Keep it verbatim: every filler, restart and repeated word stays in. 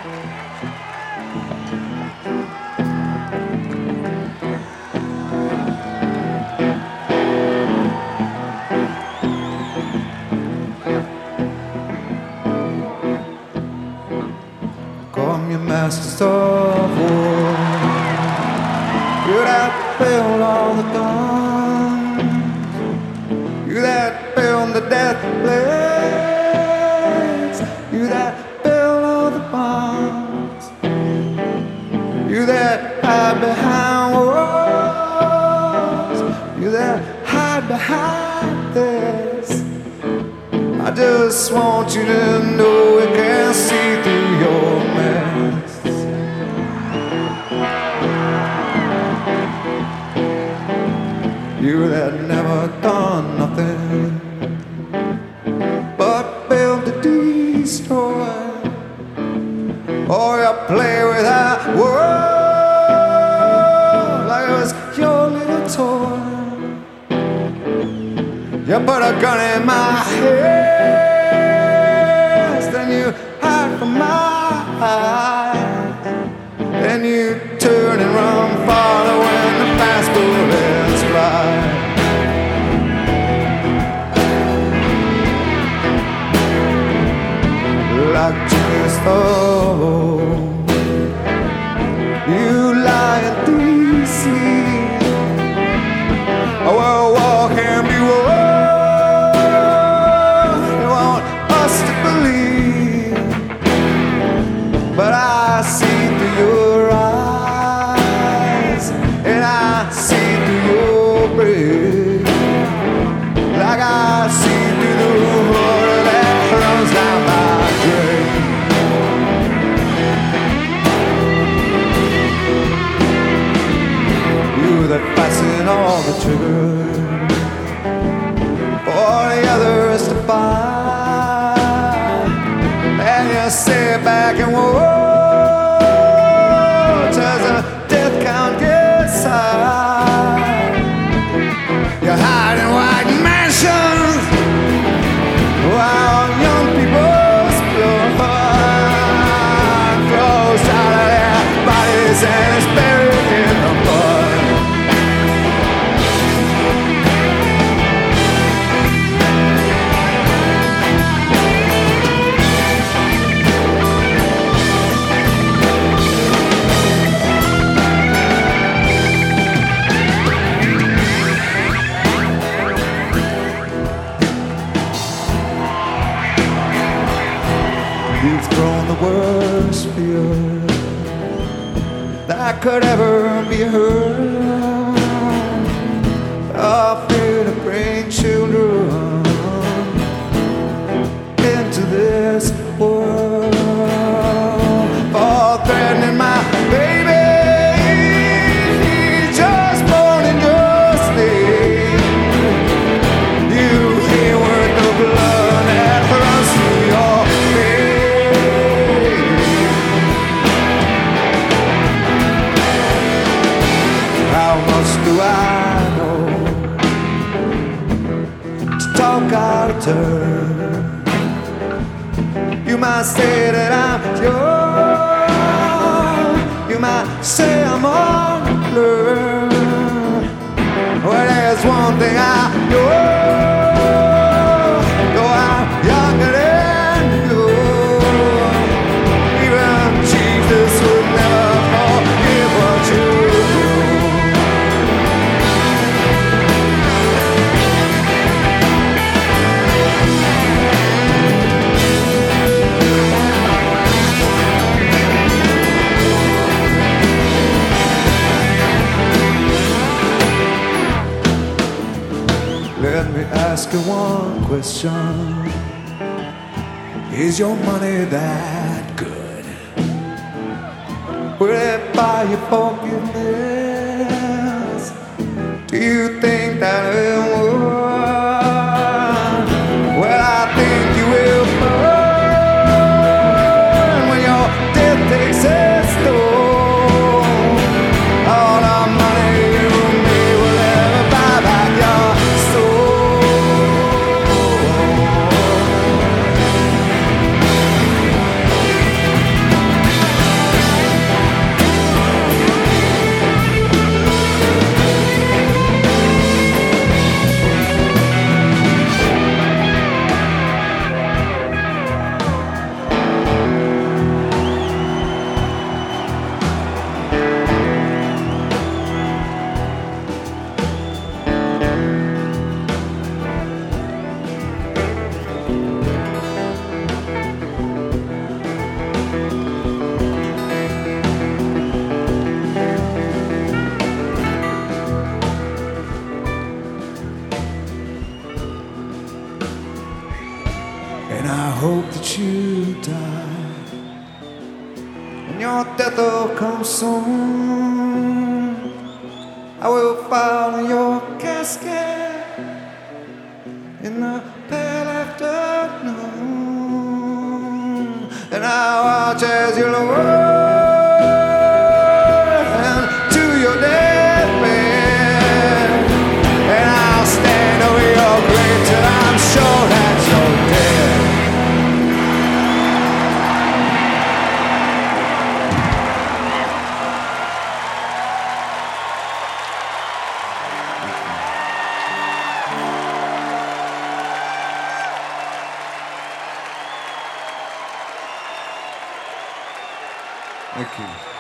Come, you masters of war, you that build all the guns, you that build the death blades, you that build all the bombs, you that hide behind walls, you that hide behind this. I just want you to know we can see through your mess. You that never done nothing but build to destroy, or you play with our world like it was your little toy. You put a gun in my head, then you hide from my eyes, then you turn and run farther when the fast bullets fly. Like Judas Throne, you lie and deceive. Oh, well, walk and be one. But I see through your eyes, and I see through your brain, like I see through the water that runs down my drain. You that fasten all the triggers for the others to find, and you sit back and watch as the death count gets high. You hide in white mansions while young people's blood flows out of their bodies and is buried in the mud. You've thrown the worst fear that could ever be heard, a fear to bring children into this world, for threatening my baby. He's just born in your sleep. You ain't worth the blood that runs through your veins. How much do I know to talk out of turn? You might say that I'm young, you might say I'm unlearned. Well, there's one thing I know, though I'm younger than you, even Jesus would never forgive what you do. Let me ask you one question. Is your money that good? Will it buy you forgiveness? Do you think that it would? Well, I think you will burn when your death takes its toll. All the money you made will never buy back your that you died, and your death will come soon. I will follow your casket in the pale afternoon, and I'll watch as you lower to your deathbed, and I'll stand over your grave till I'm sure that you're dead. Thank you.